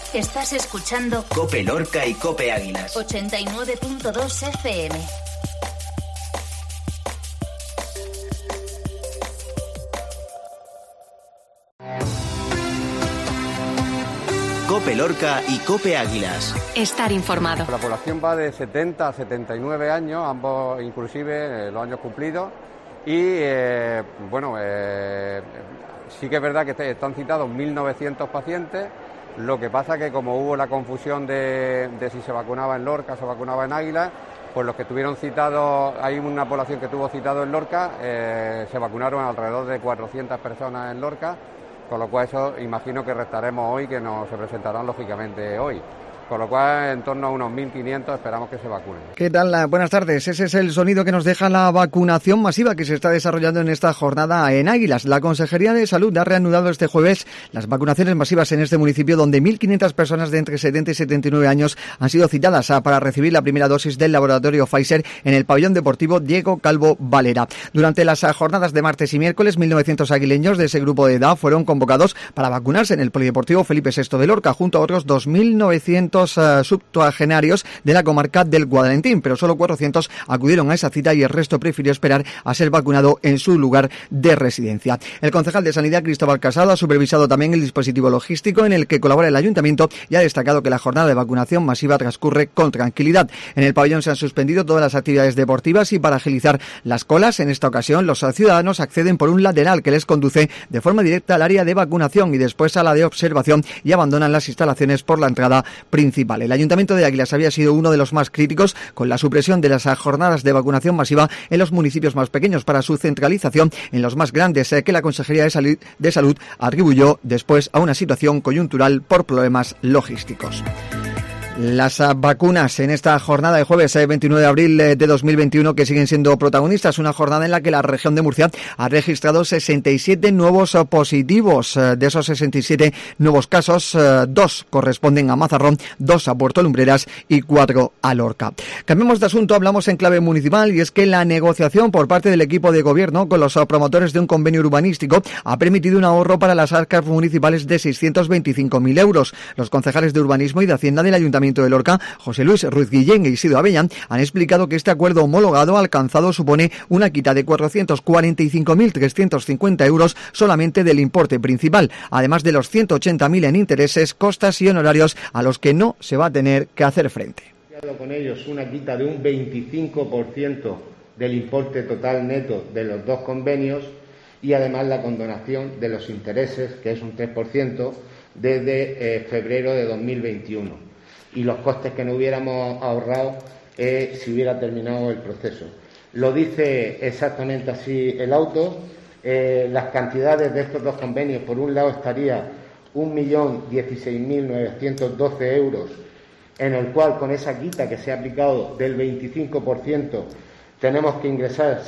Estás escuchando COPE Lorca y COPE Águilas. 89.2 FM. COPE Lorca y COPE Águilas. Estar informado. La población va de 70 a 79 años, ambos inclusive los años cumplidos. Y sí que es verdad que están citados 1.900 pacientes. Lo que pasa que como hubo la confusión de si se vacunaba en Lorca, se vacunaba en Águilas, pues los que estuvieron citados, hay una población que estuvo citado en Lorca, se vacunaron alrededor de 400 personas en Lorca. Con lo cual eso imagino que restaremos hoy, que no se presentarán lógicamente hoy. Con lo cual, en torno a unos 1.500 esperamos que se vacunen. ¿Qué tal? Buenas tardes. Ese es el sonido que nos deja la vacunación masiva que se está desarrollando en esta jornada en Águilas. La Consejería de Salud ha reanudado este jueves las vacunaciones masivas en este municipio, donde 1.500 personas de entre 70 y 79 años han sido citadas para recibir la primera dosis del laboratorio Pfizer en el pabellón deportivo Diego Calvo Valera. Durante las jornadas de martes y miércoles, 1.900 aguileños de ese grupo de edad fueron convocados para vacunarse en el Polideportivo Felipe VI de Lorca, junto a otros 2.900 subtuagenarios de la comarca del Guadalentín, pero solo 400 acudieron a esa cita y el resto prefirió esperar a ser vacunado en su lugar de residencia. El concejal de Sanidad, Cristóbal Casado, ha supervisado también el dispositivo logístico en el que colabora el ayuntamiento y ha destacado que la jornada de vacunación masiva transcurre con tranquilidad. En el pabellón se han suspendido todas las actividades deportivas y para agilizar las colas, en esta ocasión los ciudadanos acceden por un lateral que les conduce de forma directa al área de vacunación y después a la de observación y abandonan las instalaciones por la entrada principal. El Ayuntamiento de Águilas había sido uno de los más críticos con la supresión de las jornadas de vacunación masiva en los municipios más pequeños para su centralización en los más grandes, que la Consejería de Salud atribuyó después a una situación coyuntural por problemas logísticos. Las vacunas en esta jornada de jueves 29 de abril de 2021 que siguen siendo protagonistas, una jornada en la que la región de Murcia ha registrado 67 nuevos positivos. De esos 67 nuevos casos, 2 corresponden a Mazarrón, 2 a Puerto Lumbreras y 4 a Lorca. Cambiamos de asunto, hablamos en clave municipal y es que la negociación por parte del equipo de gobierno con los promotores de un convenio urbanístico ha permitido un ahorro para las arcas municipales de 625.000 euros. Los concejales de Urbanismo y de Hacienda del Ayuntamiento de Lorca, José Luis Ruiz Guillén e Isidro Avellán, han explicado que este acuerdo homologado alcanzado supone una quita de 445.350 euros solamente del importe principal, además de los 180.000 en intereses, costas y honorarios a los que no se va a tener que hacer frente. Con ellos una quita de un 25% del importe total neto de los dos convenios y además la condonación de los intereses, que es un 3%, desde febrero de 2021. Y los costes que no hubiéramos ahorrado si hubiera terminado el proceso. Lo dice exactamente así el auto. Las cantidades de estos dos convenios, por un lado estaría 1.016.912 euros, en el cual con esa quita que se ha aplicado del 25% tenemos que ingresar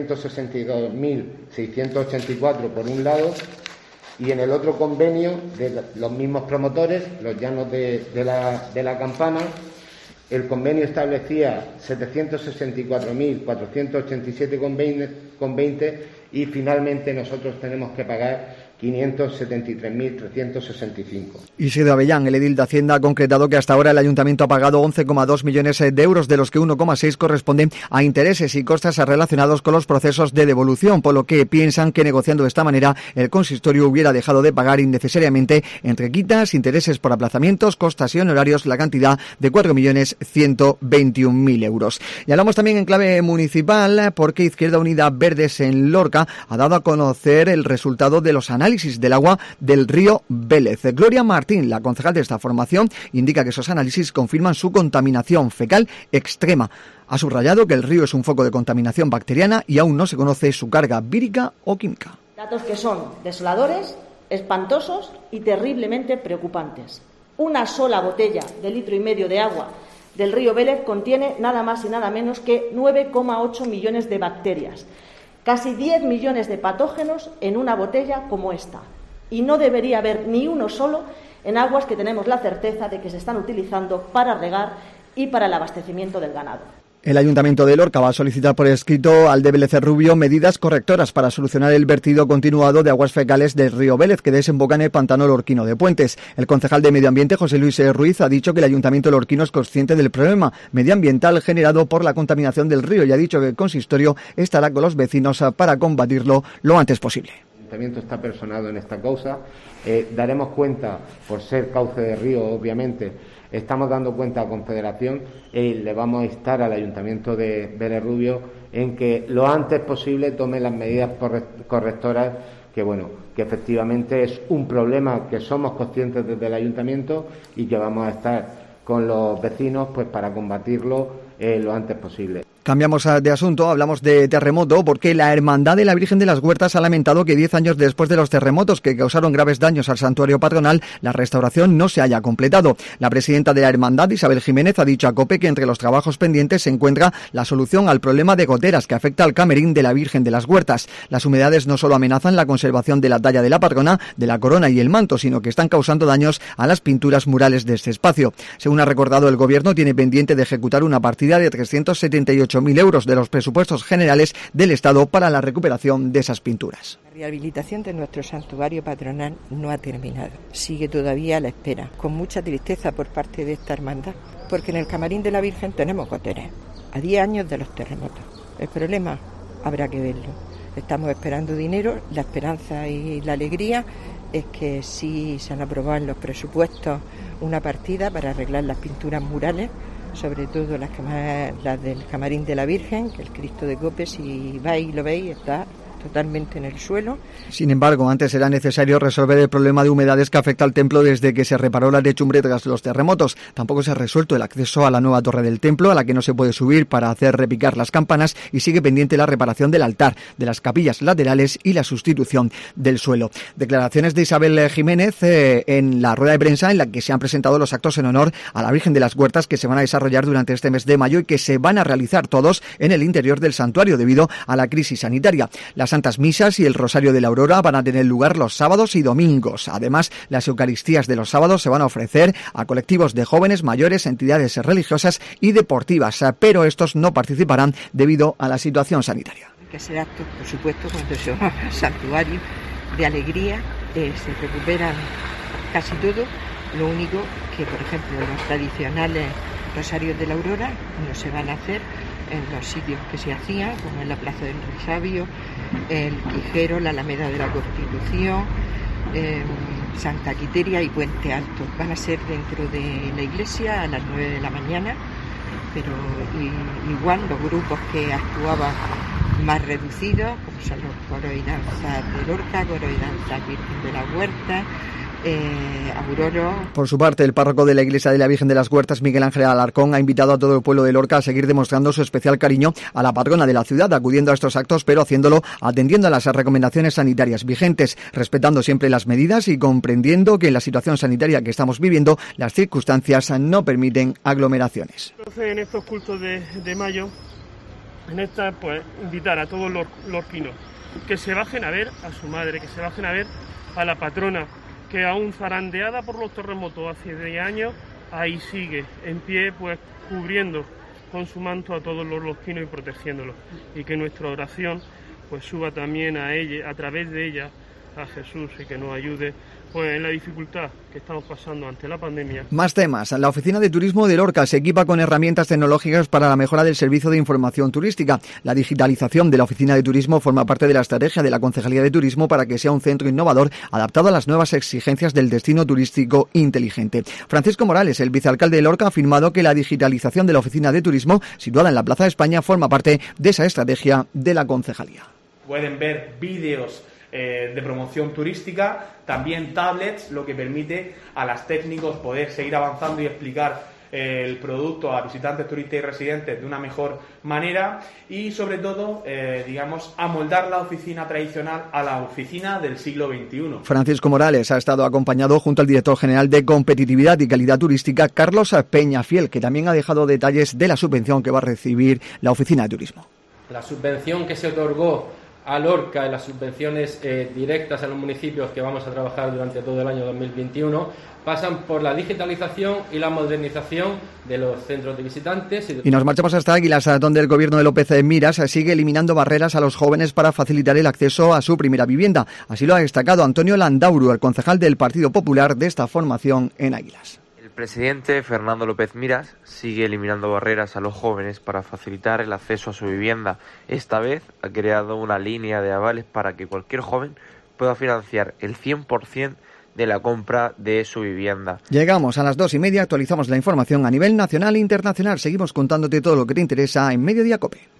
762.684 por un lado, y en el otro convenio de los mismos promotores, los llanos de la Campana, el convenio establecía 764.487,20 y finalmente nosotros tenemos que pagar 573.365. Isidro Avellán, el edil de Hacienda, ha concretado que hasta ahora el Ayuntamiento ha pagado 11,2 millones de euros, de los que 1,6 corresponden a intereses y costas relacionados con los procesos de devolución, por lo que piensan que negociando de esta manera el consistorio hubiera dejado de pagar innecesariamente entre quitas, intereses por aplazamientos, costas y honorarios la cantidad de 4.121.000 euros. Y hablamos también en clave municipal porque Izquierda Unida Verdes en Lorca ha dado a conocer el resultado de los análisis del agua del río Vélez. Gloria Martín, la concejal de esta formación, indica que esos análisis confirman su contaminación fecal extrema. Ha subrayado que el río es un foco de contaminación bacteriana y aún no se conoce su carga vírica o química. Datos que son desoladores, espantosos y terriblemente preocupantes. Una sola botella de 1,5 litros de agua del río Vélez contiene nada más y nada menos que 9,8 millones de bacterias. Casi 10 millones de patógenos en una botella como esta. Y no debería haber ni uno solo en aguas que tenemos la certeza de que se están utilizando para regar y para el abastecimiento del ganado. El Ayuntamiento de Lorca va a solicitar por escrito al DBLC Rubio medidas correctoras para solucionar el vertido continuado de aguas fecales del río Vélez que desemboca en el pantano lorquino de Puentes. El concejal de Medio Ambiente, José Luis Ruiz, ha dicho que el Ayuntamiento lorquino es consciente del problema medioambiental generado por la contaminación del río y ha dicho que el consistorio estará con los vecinos para combatirlo lo antes posible. El Ayuntamiento está personado en esta causa. Daremos cuenta, por ser cauce de río, obviamente, estamos dando cuenta a Confederación y le vamos a instar al Ayuntamiento de Vélez Rubio en que lo antes posible tome las medidas correctoras, que efectivamente es un problema que somos conscientes desde el Ayuntamiento y que vamos a estar con los vecinos pues para combatirlo lo antes posible. Cambiamos de asunto, hablamos de terremoto, porque la Hermandad de la Virgen de las Huertas ha lamentado que 10 años después de los terremotos que causaron graves daños al santuario patronal, la restauración no se haya completado. La presidenta de la Hermandad, Isabel Jiménez, ha dicho a COPE que entre los trabajos pendientes se encuentra la solución al problema de goteras que afecta al camerín de la Virgen de las Huertas. Las humedades no solo amenazan la conservación de la talla de la patrona, de la corona y el manto, sino que están causando daños a las pinturas murales de este espacio. Según ha recordado el Gobierno, tiene pendiente de ejecutar una partida de 378.000 euros de los presupuestos generales del Estado para la recuperación de esas pinturas. La rehabilitación de nuestro santuario patronal no ha terminado, sigue todavía a la espera, con mucha tristeza por parte de esta hermandad, porque en el camarín de la Virgen tenemos goteras, a 10 años de los terremotos. El problema habrá que verlo. Estamos esperando dinero, la esperanza y la alegría es que sí se han aprobado en los presupuestos una partida para arreglar las pinturas murales, sobre todo las del camarín de la Virgen, que el Cristo de Cope, si vais y lo veis, está totalmente en el suelo. Sin embargo, antes será necesario resolver el problema de humedades que afecta al templo desde que se reparó la techumbre tras los terremotos. Tampoco se ha resuelto el acceso a la nueva torre del templo, a la que no se puede subir para hacer repicar las campanas, y sigue pendiente la reparación del altar, de las capillas laterales y la sustitución del suelo. Declaraciones de Isabel Jiménez en la rueda de prensa en la que se han presentado los actos en honor a la Virgen de las Huertas que se van a desarrollar durante este mes de mayo y que se van a realizar todos en el interior del santuario debido a la crisis sanitaria. Las Santas Misas y el Rosario de la Aurora van a tener lugar los sábados y domingos. Además, las Eucaristías de los sábados se van a ofrecer a colectivos de jóvenes, mayores, entidades religiosas y deportivas, pero estos no participarán debido a la situación sanitaria. Hay que hacer actos, por supuesto, cuando se va al santuario de alegría, se recuperan casi todo. Lo único que, por ejemplo, los tradicionales Rosarios de la Aurora no se van a hacer en los sitios que se hacían, como en la Plaza del Rosario, el Quijero, la Alameda de la Constitución, Santa Quiteria y Puente Alto. Van a ser dentro de la iglesia a las 9 de la mañana, pero igual los grupos que actuaban más reducidos, como son los coros y danzas de Lorca, coros y danzas Virgen de la Huerta, Auroro. Por su parte, el párroco de la Iglesia de la Virgen de las Huertas, Miguel Ángel Alarcón, ha invitado a todo el pueblo de Lorca a seguir demostrando su especial cariño a la patrona de la ciudad, acudiendo a estos actos, pero haciéndolo atendiendo a las recomendaciones sanitarias vigentes, respetando siempre las medidas y comprendiendo que en la situación sanitaria que estamos viviendo, las circunstancias no permiten aglomeraciones. Entonces, en estos cultos de mayo, pues invitar a todos los lorquinos que se bajen a ver a su madre, que se bajen a ver a la patrona, que aún zarandeada por los terremotos hace 10 años, ahí sigue en pie, pues cubriendo con su manto a todos los lorquinos y protegiéndolos, y que nuestra oración pues suba también a ella, a través de ella, a Jesús, y que nos ayude pues en la dificultad que estamos pasando ante la pandemia. Más temas. La Oficina de Turismo de Lorca se equipa con herramientas tecnológicas para la mejora del servicio de información turística. La digitalización de la Oficina de Turismo forma parte de la estrategia de la Concejalía de Turismo para que sea un centro innovador adaptado a las nuevas exigencias del destino turístico inteligente. Francisco Morales, el vicealcalde de Lorca, ha afirmado que la digitalización de la Oficina de Turismo, situada en la Plaza de España, forma parte de esa estrategia de la Concejalía. Pueden ver vídeos de promoción turística, también tablets, lo que permite a los técnicos poder seguir avanzando y explicar el producto a visitantes, turistas y residentes de una mejor manera y sobre todo, amoldar la oficina tradicional a la oficina del siglo XXI. Francisco Morales ha estado acompañado junto al director general de Competitividad y Calidad Turística, Carlos Peñafiel, que también ha dejado detalles de la subvención que va a recibir la Oficina de Turismo. La subvención que se otorgó a Lorca en las subvenciones directas a los municipios que vamos a trabajar durante todo el año 2021 pasan por la digitalización y la modernización de los centros de visitantes. Y nos marchamos hasta Águilas, donde el gobierno de López Miras sigue eliminando barreras a los jóvenes para facilitar el acceso a su primera vivienda. Así lo ha destacado Antonio Landauru, el concejal del Partido Popular de esta formación en Águilas. El presidente Fernando López Miras sigue eliminando barreras a los jóvenes para facilitar el acceso a su vivienda. Esta vez ha creado una línea de avales para que cualquier joven pueda financiar el 100% de la compra de su vivienda. Llegamos a las 2:30, actualizamos la información a nivel nacional e internacional. Seguimos contándote todo lo que te interesa en Mediodía COPE.